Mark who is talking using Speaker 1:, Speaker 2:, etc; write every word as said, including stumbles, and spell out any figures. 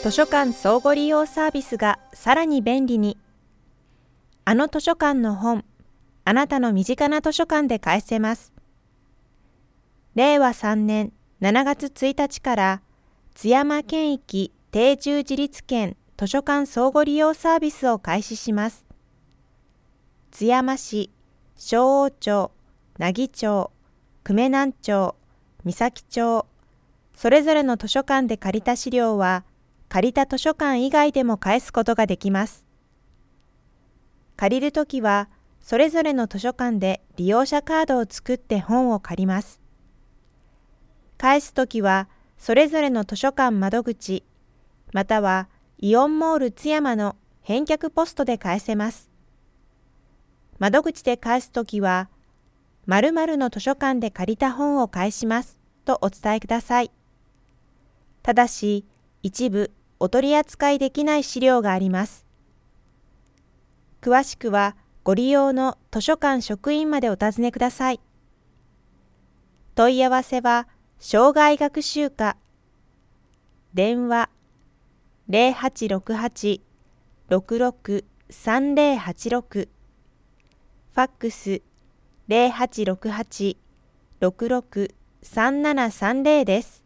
Speaker 1: 図書館相互利用サービスがさらに便利に。あの図書館の本、あなたの身近な図書館で返せます。れいわさんねんしちがつついたちから津山県域定住自立県図書館相互利用サービスを開始します。津山市、勝央町、奈義町、久米南町、三崎町、それぞれの図書館で借りた資料は借りた図書館以外でも返すことができます。借りるときはそれぞれの図書館で利用者カードを作って本を借ります。返すときはそれぞれの図書館窓口、またはイオンモール津山の返却ポストで返せます。窓口で返すときは、〇〇の図書館で借りた本を返しますとお伝えください。ただし、一部お取り扱いできない資料があります。詳しくはご利用の図書館職員までお尋ねください。問い合わせは生涯学習課、電話 ゼロはちろくはち ろくろく さんぜろはちろく、ファックス ゼロはちろくはち ろくろく さんななさんぜろです。